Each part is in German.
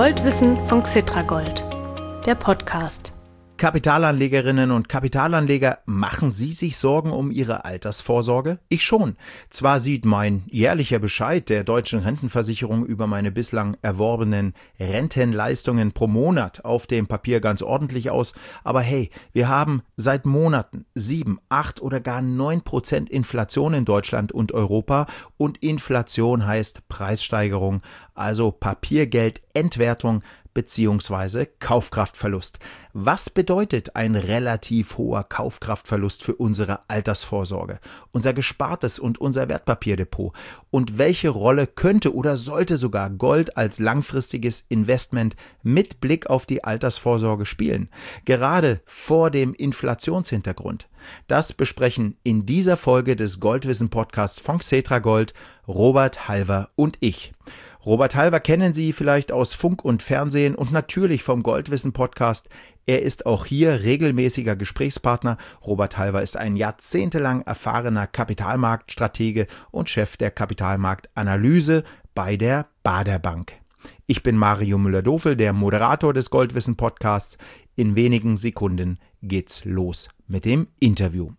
Goldwissen von Xetragold, der Podcast. Kapitalanlegerinnen und Kapitalanleger, machen Sie sich Sorgen um Ihre Altersvorsorge? Ich schon. Zwar sieht mein jährlicher Bescheid der Deutschen Rentenversicherung über meine bislang erworbenen Rentenleistungen pro Monat auf dem Papier ganz ordentlich aus, aber hey, wir haben seit Monaten 7, 8 oder gar 9% Inflation in Deutschland und Europa, und Inflation heißt Preissteigerung, also Papiergeldentwertung bzw. Kaufkraftverlust. Was bedeutet ein relativ hoher Kaufkraftverlust für unsere Altersvorsorge, unser Gespartes und unser Wertpapierdepot? Und welche Rolle könnte oder sollte sogar Gold als langfristiges Investment mit Blick auf die Altersvorsorge spielen, gerade vor dem Inflationshintergrund? Das besprechen in dieser Folge des Goldwissen-Podcasts von Xetragold Robert Halver und ich. Robert Halver kennen Sie vielleicht aus Funk und Fernsehen und natürlich vom Goldwissen-Podcast. Er ist auch hier regelmäßiger Gesprächspartner. Robert Halver ist ein jahrzehntelang erfahrener Kapitalmarktstratege und Chef der Kapitalmarktanalyse bei der Baader Bank. Ich bin Mario Müller-Dofel, der Moderator des Goldwissen-Podcasts. In wenigen Sekunden geht's los mit dem Interview.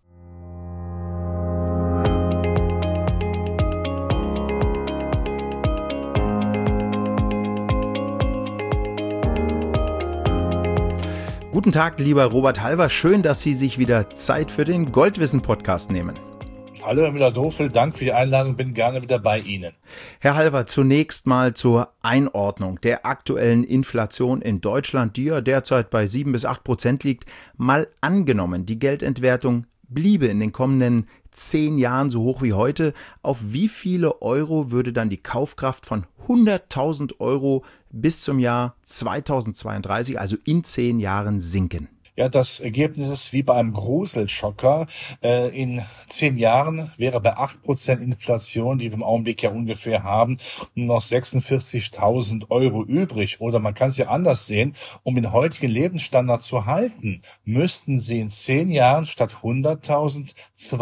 Guten Tag, lieber Robert Halver. Schön, dass Sie sich wieder Zeit für den Goldwissen-Podcast nehmen. Hallo, Herr Müller-Dofel. Danke für die Einladung. Bin gerne wieder bei Ihnen. Herr Halver, zunächst mal zur Einordnung der aktuellen Inflation in Deutschland, die ja derzeit bei 7-8% liegt. Mal angenommen, die Geldentwertung bliebe in den kommenden 10 Jahren so hoch wie heute, auf wie viele Euro würde dann die Kaufkraft von 100.000 Euro bis zum Jahr 2032, also in 10 Jahren, sinken? Ja, das Ergebnis ist wie bei einem Gruselschocker. In 10 Jahren wäre bei 8% Inflation, die wir im Augenblick ja ungefähr haben, nur noch 46.000 Euro übrig. Oder man kann es ja anders sehen: Um den heutigen Lebensstandard zu halten, müssten Sie in 10 Jahren statt 100.000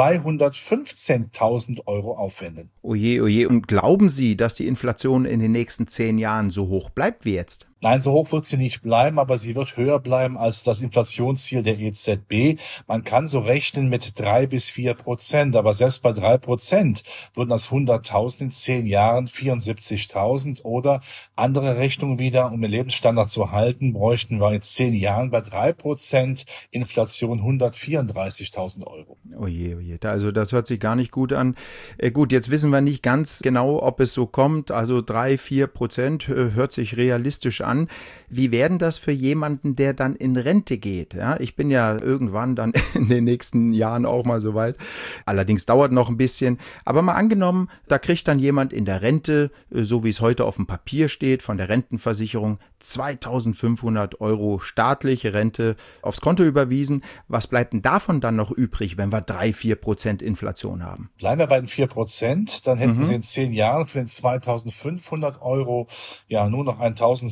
215.000 Euro aufwenden. Oje, oje. Und glauben Sie, dass die Inflation in den nächsten 10 Jahren so hoch bleibt wie jetzt? Nein, so hoch wird sie nicht bleiben, aber sie wird höher bleiben als das Inflationsziel der EZB. Man kann so rechnen mit 3-4%, aber selbst bei 3% würden aus 100.000 in 10 Jahren 74.000, oder andere Rechnung wieder: Um den Lebensstandard zu halten, bräuchten wir in 10 Jahren bei 3% Inflation 134.000 Euro. Oje, oje. Also das hört sich gar nicht gut an. Gut, jetzt wissen wir nicht ganz genau, ob es so kommt. Also 3-4% hört sich realistisch an. Wie werden das für jemanden, der dann in Rente geht? Ja, ich bin ja irgendwann dann in den nächsten Jahren auch mal so weit. Allerdings dauert noch ein bisschen. Aber mal angenommen, da kriegt dann jemand in der Rente, so wie es heute auf dem Papier steht, von der Rentenversicherung 2.500 Euro staatliche Rente aufs Konto überwiesen. Was bleibt denn davon dann noch übrig, wenn wir 3-4% Inflation haben? Bleiben wir bei den 4%, dann hätten Sie in 10 Jahren für den 2.500 Euro ja nur noch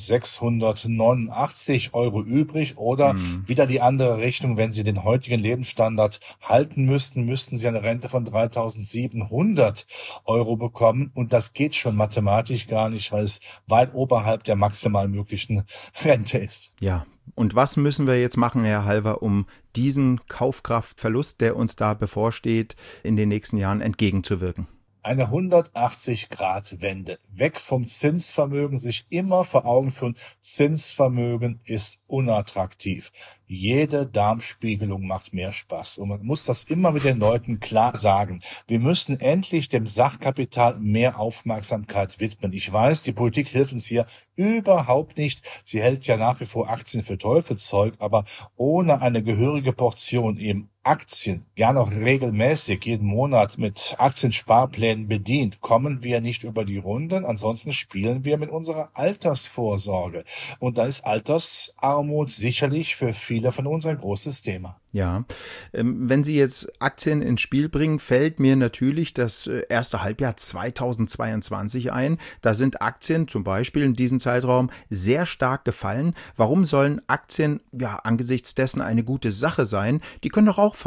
1.689 Euro übrig. Oder wieder die andere Richtung: Wenn Sie den heutigen Lebensstandard halten müssten Sie eine Rente von 3.700 Euro bekommen. Und das geht schon mathematisch gar nicht, weil es weit oberhalb der maximal möglichen Rente ist. Ja. Und was müssen wir jetzt machen, Herr Halver, um diesen Kaufkraftverlust, der uns da bevorsteht, in den nächsten Jahren entgegenzuwirken? Eine 180-Grad-Wende. Weg vom Zinsvermögen, sich immer vor Augen führen: Zinsvermögen ist unattraktiv. Jede Darmspiegelung macht mehr Spaß. Und man muss das immer mit den Leuten klar sagen. Wir müssen endlich dem Sachkapital mehr Aufmerksamkeit widmen. Ich weiß, die Politik hilft uns hier überhaupt nicht. Sie hält ja nach wie vor Aktien für Teufelszeug, aber ohne eine gehörige Portion eben Aktien, gerne auch regelmäßig jeden Monat mit Aktiensparplänen bedient, kommen wir nicht über die Runden. Ansonsten spielen wir mit unserer Altersvorsorge. Und da ist Altersarmut sicherlich für viele von uns ein großes Thema. Ja, wenn Sie jetzt Aktien ins Spiel bringen, fällt mir natürlich das erste Halbjahr 2022 ein. Da sind Aktien zum Beispiel in diesem Zeitraum sehr stark gefallen. Warum sollen Aktien angesichts dessen eine gute Sache sein? Die können doch auch fallen.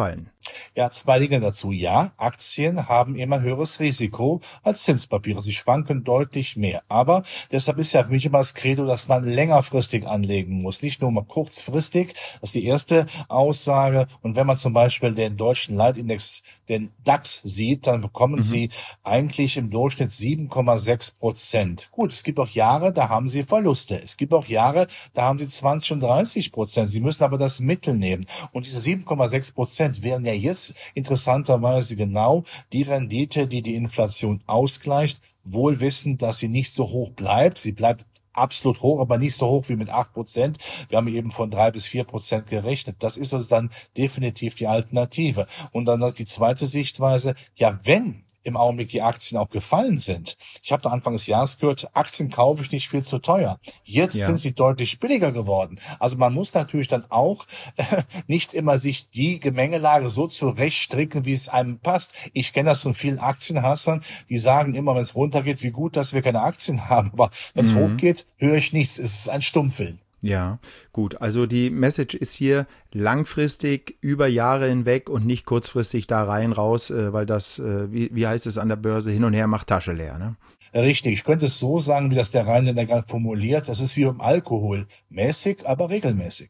Ja, zwei Dinge dazu. Ja, Aktien haben immer höheres Risiko als Zinspapiere. Sie schwanken deutlich mehr. Aber deshalb ist ja für mich immer das Credo, dass man längerfristig anlegen muss, nicht nur mal kurzfristig. Das ist die erste Aussage. Und wenn man zum Beispiel den deutschen Leitindex, den DAX sieht, dann bekommen Sie eigentlich im Durchschnitt 7,6%. Gut, es gibt auch Jahre, da haben Sie Verluste. Es gibt auch Jahre, da haben Sie 20 und 30%. Sie müssen aber das Mittel nehmen. Und diese 7,6% wären ja jetzt interessanterweise genau die Rendite, die die Inflation ausgleicht, wohl wissend, dass sie nicht so hoch bleibt. Sie bleibt absolut hoch, aber nicht so hoch wie mit 8%. Wir haben eben von 3-4% gerechnet. Das ist also dann definitiv die Alternative. Und dann die zweite Sichtweise, ja, wenn im Augenblick die Aktien auch gefallen sind. Ich habe da Anfang des Jahres gehört, Aktien kaufe ich nicht viel zu teuer. Jetzt sind sie deutlich billiger geworden. Also man muss natürlich dann auch nicht immer sich die Gemengelage so zurechtstricken, wie es einem passt. Ich kenne das von vielen Aktienhassern, die sagen immer, wenn es runtergeht, wie gut, dass wir keine Aktien haben. Aber wenn es hochgeht, höre ich nichts. Es ist ein Stummfilm. Ja, gut. Also die Message ist hier langfristig über Jahre hinweg und nicht kurzfristig da rein, raus, weil das, wie heißt es an der Börse, hin und her macht Tasche leer, ne? Richtig. Ich könnte es so sagen, wie das der Rheinländer gerade formuliert. Das ist wie beim Alkohol. Mäßig, aber regelmäßig.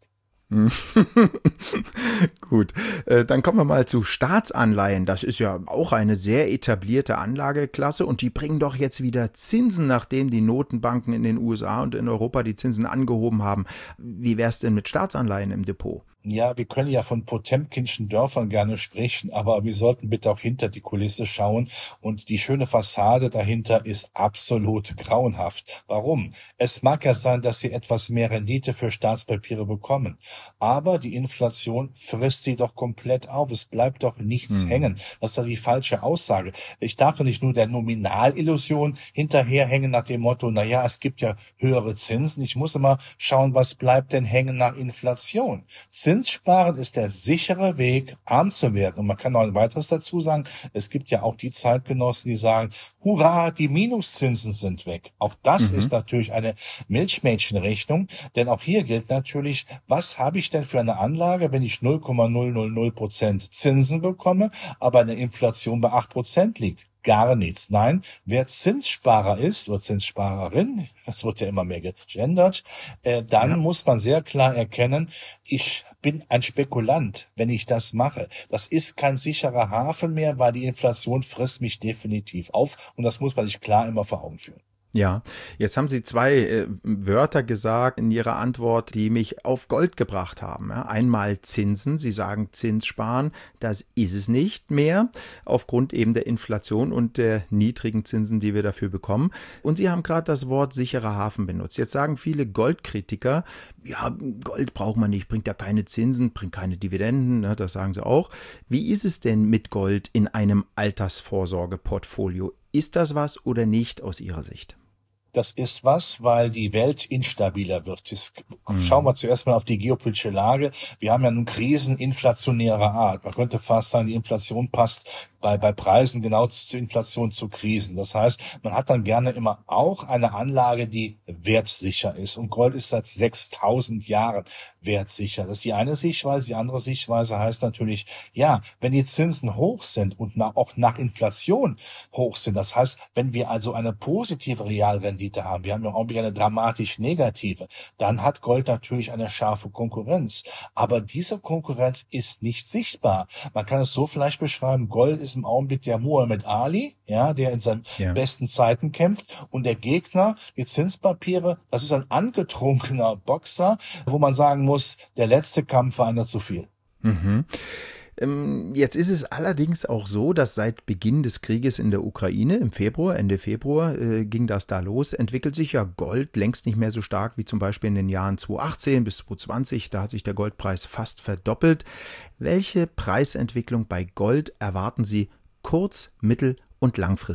Gut, dann kommen wir mal zu Staatsanleihen. Das ist ja auch eine sehr etablierte Anlageklasse und die bringen doch jetzt wieder Zinsen, nachdem die Notenbanken in den USA und in Europa die Zinsen angehoben haben. Wie wär's denn mit Staatsanleihen im Depot? Ja, wir können ja von Potemkinschen Dörfern gerne sprechen, aber wir sollten bitte auch hinter die Kulisse schauen und die schöne Fassade dahinter ist absolut grauenhaft. Warum? Es mag ja sein, dass Sie etwas mehr Rendite für Staatspapiere bekommen, aber die Inflation frisst sie doch komplett auf. Es bleibt doch nichts hängen. Das ist doch die falsche Aussage. Ich darf doch nicht nur der Nominalillusion hinterherhängen nach dem Motto, naja, es gibt ja höhere Zinsen. Ich muss immer schauen, was bleibt denn hängen nach Inflation. Zinssparen ist der sichere Weg, arm zu werden. Und man kann noch ein weiteres dazu sagen. Es gibt ja auch die Zeitgenossen, die sagen, hurra, die Minuszinsen sind weg. Auch das ist natürlich eine Milchmädchenrechnung. Denn auch hier gilt natürlich, was habe ich denn für eine Anlage, wenn ich 0,000% Zinsen bekomme, aber eine Inflation bei 8% liegt? Gar nichts. Nein, wer Zinssparer ist oder Zinssparerin, das wird ja immer mehr gegendert, dann muss man sehr klar erkennen, ich bin ein Spekulant, wenn ich das mache. Das ist kein sicherer Hafen mehr, weil die Inflation frisst mich definitiv auf und das muss man sich klar immer vor Augen führen. Ja, jetzt haben Sie zwei Wörter gesagt in Ihrer Antwort, die mich auf Gold gebracht haben. Ja, einmal Zinsen. Sie sagen Zinssparen. Das ist es nicht mehr aufgrund eben der Inflation und der niedrigen Zinsen, die wir dafür bekommen. Und Sie haben gerade das Wort sicherer Hafen benutzt. Jetzt sagen viele Goldkritiker, ja, Gold braucht man nicht, bringt ja keine Zinsen, bringt keine Dividenden. Ne, das sagen sie auch. Wie ist es denn mit Gold in einem Altersvorsorgeportfolio? Ist das was oder nicht aus Ihrer Sicht? Das ist was, weil die Welt instabiler wird. Schauen wir zuerst mal auf die geopolitische Lage. Wir haben ja nun Krisen inflationärer Art. Man könnte fast sagen, die Inflation passt bei Preisen genau zur Inflation, zu Krisen. Das heißt, man hat dann gerne immer auch eine Anlage, die wertsicher ist. Und Gold ist seit 6.000 Jahren wertsicher. Das ist die eine Sichtweise. Die andere Sichtweise heißt natürlich, ja, wenn die Zinsen hoch sind und auch nach Inflation hoch sind, das heißt, wenn wir also eine positive Realrendite haben, wir haben im Augenblick eine dramatisch negative, dann hat Gold natürlich eine scharfe Konkurrenz. Aber diese Konkurrenz ist nicht sichtbar. Man kann es so vielleicht beschreiben, Gold ist im Augenblick der Muhammad Ali, ja, der in seinen besten Zeiten kämpft, und der Gegner, die Zinspapiere, das ist ein angetrunkener Boxer, wo man sagen muss, der letzte Kampf war einer zu viel. Jetzt ist es allerdings auch so, dass seit Beginn des Krieges in der Ukraine im Februar, Ende Februar, ging das da los, entwickelt sich ja Gold längst nicht mehr so stark wie zum Beispiel in den Jahren 2018 bis 2020. Da hat sich der Goldpreis fast verdoppelt. Welche Preisentwicklung bei Gold erwarten Sie kurz-, mittel- und langfristig?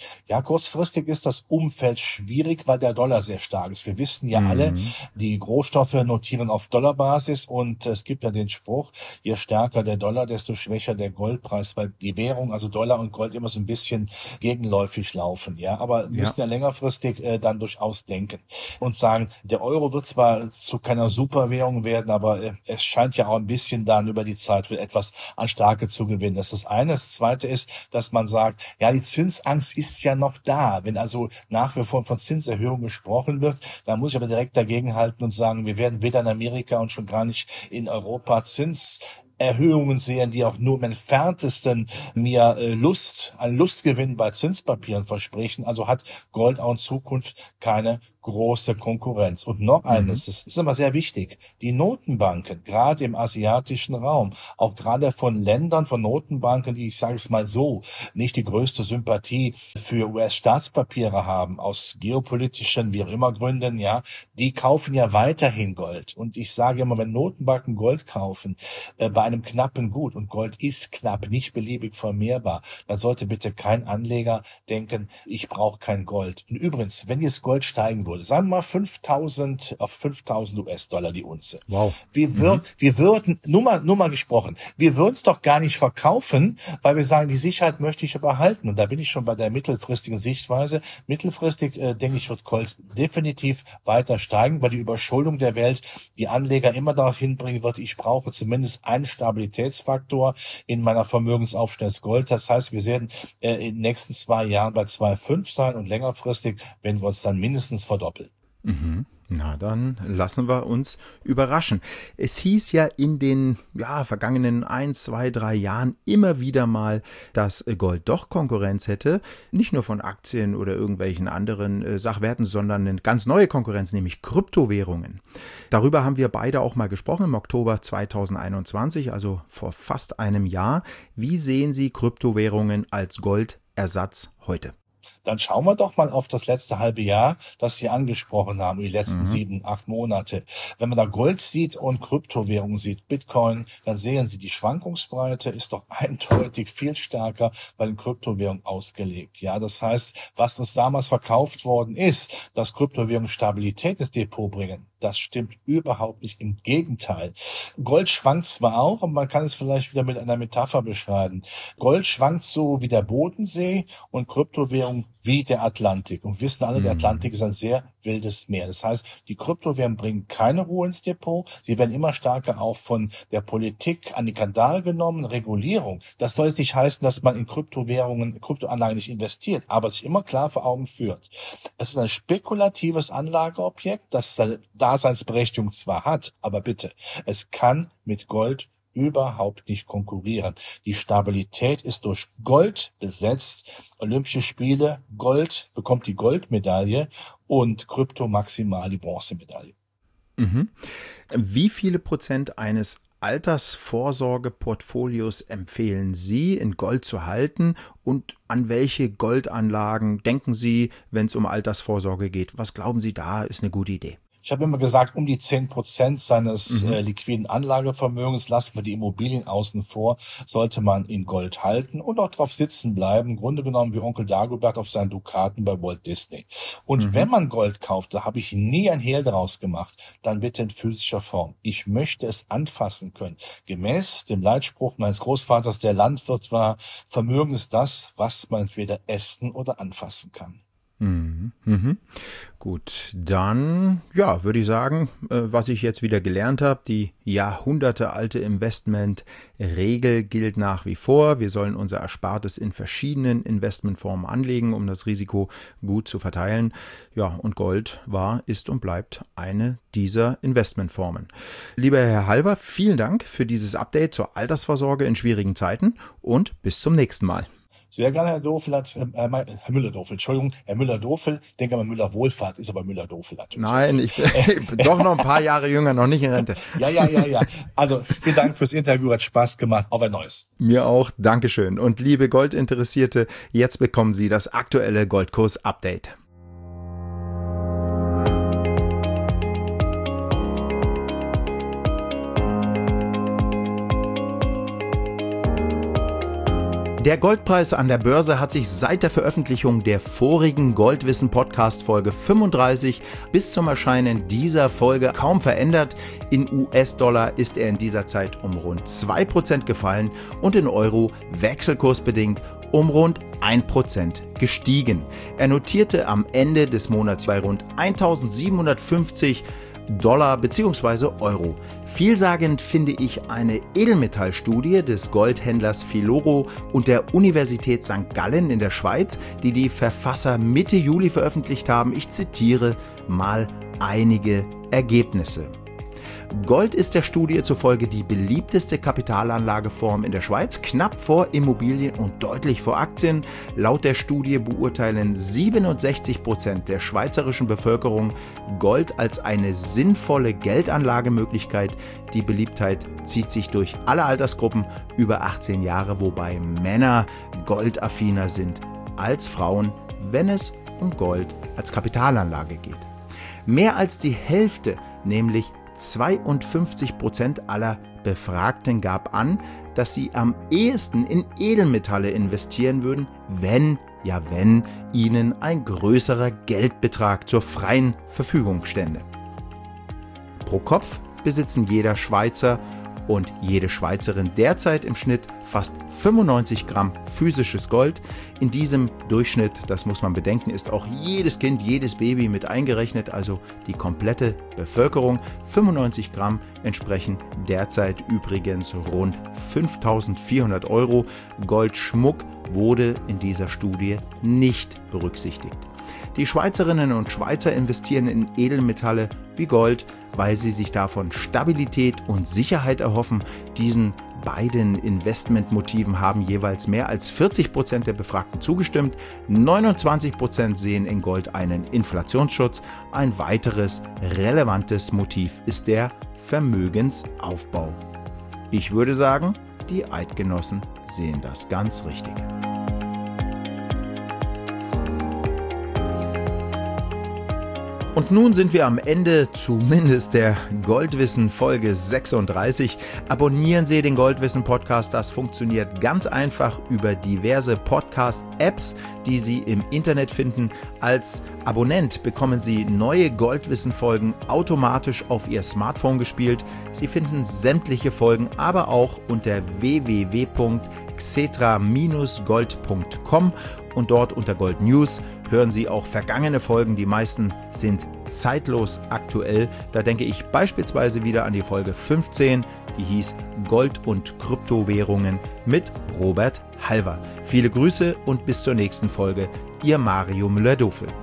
Ja, kurzfristig ist das Umfeld schwierig, weil der Dollar sehr stark ist. Wir wissen ja alle, die Rohstoffe notieren auf Dollarbasis und es gibt ja den Spruch, je stärker der Dollar, desto schwächer der Goldpreis, weil die Währung, also Dollar und Gold, immer so ein bisschen gegenläufig laufen. Ja, aber wir müssen ja längerfristig dann durchaus denken und sagen, der Euro wird zwar zu keiner Superwährung werden, aber es scheint ja auch ein bisschen dann über die Zeit wird etwas an Stärke zu gewinnen. Das ist das eine. Das zweite ist, dass man sagt, ja, die Zinsangst ist ja noch da. Wenn also nach wie vor von Zinserhöhungen gesprochen wird, dann muss ich aber direkt dagegenhalten und sagen, wir werden weder in Amerika und schon gar nicht in Europa Zinserhöhungen sehen, die auch nur im Entferntesten mir einen Lustgewinn bei Zinspapieren versprechen. Also hat Gold auch in Zukunft keine große Konkurrenz. Und noch eines, das ist immer sehr wichtig, die Notenbanken, gerade im asiatischen Raum, auch gerade von Ländern, von Notenbanken, die, ich sage es mal so, nicht die größte Sympathie für US-Staatspapiere haben, aus geopolitischen, wie auch immer Gründen, ja, die kaufen ja weiterhin Gold. Und ich sage immer, wenn Notenbanken Gold kaufen, bei einem knappen Gut, und Gold ist knapp, nicht beliebig vermehrbar, dann sollte bitte kein Anleger denken, ich brauche kein Gold. Und übrigens, wenn jetzt Gold steigen würde, sagen wir mal 5.000 auf 5.000 US-Dollar die Unze. Wow. Wir würden, nur mal gesprochen, wir würden es doch gar nicht verkaufen, weil wir sagen, die Sicherheit möchte ich behalten. Und da bin ich schon bei der mittelfristigen Sichtweise. Mittelfristig, denke ich, wird Gold definitiv weiter steigen, weil die Überschuldung der Welt die Anleger immer darauf hinbringen wird, ich brauche zumindest einen Stabilitätsfaktor in meiner Vermögensaufstellung Gold. Das heißt, wir werden in den nächsten 2 Jahren bei 2,5 sein und längerfristig werden wir uns dann mindestens verdoppeln. Na, dann lassen wir uns überraschen. Es hieß ja in den vergangenen 1, 2, 3 Jahren immer wieder mal, dass Gold doch Konkurrenz hätte. Nicht nur von Aktien oder irgendwelchen anderen Sachwerten, sondern eine ganz neue Konkurrenz, nämlich Kryptowährungen. Darüber haben wir beide auch mal gesprochen im Oktober 2021, also vor fast einem Jahr. Wie sehen Sie Kryptowährungen als Goldersatz heute? Dann schauen wir doch mal auf das letzte halbe Jahr, das Sie angesprochen haben, die letzten 7, 8 Monate. Wenn man da Gold sieht und Kryptowährungen sieht, Bitcoin, dann sehen Sie, die Schwankungsbreite ist doch eindeutig viel stärker bei den Kryptowährungen ausgelegt. Ja, das heißt, was uns damals verkauft worden ist, dass Kryptowährungen Stabilität ins Depot bringen, das stimmt überhaupt nicht. Im Gegenteil. Gold schwankt zwar auch, aber man kann es vielleicht wieder mit einer Metapher beschreiben. Gold schwankt so wie der Bodensee und Kryptowährung wie der Atlantik. Und wir wissen alle, der Atlantik ist ein sehr wildes Meer. Das heißt, die Kryptowährungen bringen keine Ruhe ins Depot. Sie werden immer stärker auch von der Politik an die Kandare genommen. Regulierung. Das soll jetzt nicht heißen, dass man in Kryptoanlagen nicht investiert, aber sich immer klar vor Augen führt. Es ist ein spekulatives Anlageobjekt, das seine Daseinsberechtigung zwar hat, aber bitte, es kann mit Gold überhaupt nicht konkurrieren. Die Stabilität ist durch Gold besetzt. Olympische Spiele, Gold bekommt die Goldmedaille und Krypto maximal die Bronzemedaille. Wie viele Prozent eines Altersvorsorgeportfolios empfehlen Sie, in Gold zu halten, und an welche Goldanlagen denken Sie, wenn es um Altersvorsorge geht? Was glauben Sie, da ist eine gute Idee? Ich habe immer gesagt, um die 10% seines liquiden Anlagevermögens, lassen wir die Immobilien außen vor, sollte man in Gold halten und auch drauf sitzen bleiben. Im Grunde genommen wie Onkel Dagobert auf seinen Dukaten bei Walt Disney. Und wenn man Gold kauft, da habe ich nie ein Hehl draus gemacht, dann bitte in physischer Form. Ich möchte es anfassen können. Gemäß dem Leitspruch meines Großvaters, der Landwirt war, Vermögen ist das, was man entweder essen oder anfassen kann. Gut, dann würde ich sagen, was ich jetzt wieder gelernt habe, die jahrhundertealte Investmentregel gilt nach wie vor. Wir sollen unser Erspartes in verschiedenen Investmentformen anlegen, um das Risiko gut zu verteilen. Ja, und Gold war, ist und bleibt eine dieser Investmentformen. Lieber Herr Halver, vielen Dank für dieses Update zur Altersvorsorge in schwierigen Zeiten und bis zum nächsten Mal. Sehr gerne, Herr Müller-Dofel, Herr Müller-Dofel, ich denke mal Müller-Wohlfahrt, ist aber Müller-Dofel natürlich. Nein, ich bin doch noch ein paar Jahre jünger, noch nicht in Rente. Ja. Also, vielen Dank fürs Interview, hat Spaß gemacht, auf ein neues. Mir auch, Dankeschön. Und liebe Goldinteressierte, jetzt bekommen Sie das aktuelle Goldkurs-Update. Der Goldpreis an der Börse hat sich seit der Veröffentlichung der vorigen Goldwissen-Podcast-Folge 35 bis zum Erscheinen dieser Folge kaum verändert. In US-Dollar ist er in dieser Zeit um rund 2% gefallen und in Euro wechselkursbedingt um rund 1% gestiegen. Er notierte am Ende des Monats bei rund 1.750 $ bzw. Euro. Vielsagend finde ich eine Edelmetallstudie des Goldhändlers Filoro und der Universität St. Gallen in der Schweiz, die die Verfasser Mitte Juli veröffentlicht haben. Ich zitiere mal einige Ergebnisse. Gold ist der Studie zufolge die beliebteste Kapitalanlageform in der Schweiz, knapp vor Immobilien und deutlich vor Aktien. Laut der Studie beurteilen 67% der schweizerischen Bevölkerung Gold als eine sinnvolle Geldanlagemöglichkeit. Die Beliebtheit zieht sich durch alle Altersgruppen über 18 Jahre, wobei Männer goldaffiner sind als Frauen, wenn es um Gold als Kapitalanlage geht. Mehr als die Hälfte, nämlich 52% aller Befragten gab an, dass sie am ehesten in Edelmetalle investieren würden, wenn ihnen ein größerer Geldbetrag zur freien Verfügung stände. Pro Kopf besitzen jeder Schweizer und jede Schweizerin derzeit im Schnitt fast 95 Gramm physisches Gold. In diesem Durchschnitt, das muss man bedenken, ist auch jedes Kind, jedes Baby mit eingerechnet, also die komplette Bevölkerung. 95 Gramm entsprechen derzeit übrigens rund 5.400 €. Goldschmuck wurde in dieser Studie nicht berücksichtigt. Die Schweizerinnen und Schweizer investieren in Edelmetalle wie Gold, weil sie sich davon Stabilität und Sicherheit erhoffen. Diesen beiden Investmentmotiven haben jeweils mehr als 40% der Befragten zugestimmt. 29% sehen in Gold einen Inflationsschutz. Ein weiteres relevantes Motiv ist der Vermögensaufbau. Ich würde sagen, die Eidgenossen sehen das ganz richtig. Und nun sind wir am Ende zumindest der Goldwissen Folge 36. Abonnieren Sie den Goldwissen Podcast. Das funktioniert ganz einfach über diverse Podcast-Apps, die Sie im Internet finden. Als Abonnent bekommen Sie neue Goldwissen Folgen automatisch auf Ihr Smartphone gespielt. Sie finden sämtliche Folgen aber auch unter www.xetra-gold.com. Und dort unter Gold News hören Sie auch vergangene Folgen. Die meisten sind zeitlos aktuell. Da denke ich beispielsweise wieder an die Folge 15, die hieß Gold und Kryptowährungen mit Robert Halver. Viele Grüße und bis zur nächsten Folge. Ihr Mario Müller-Dofel.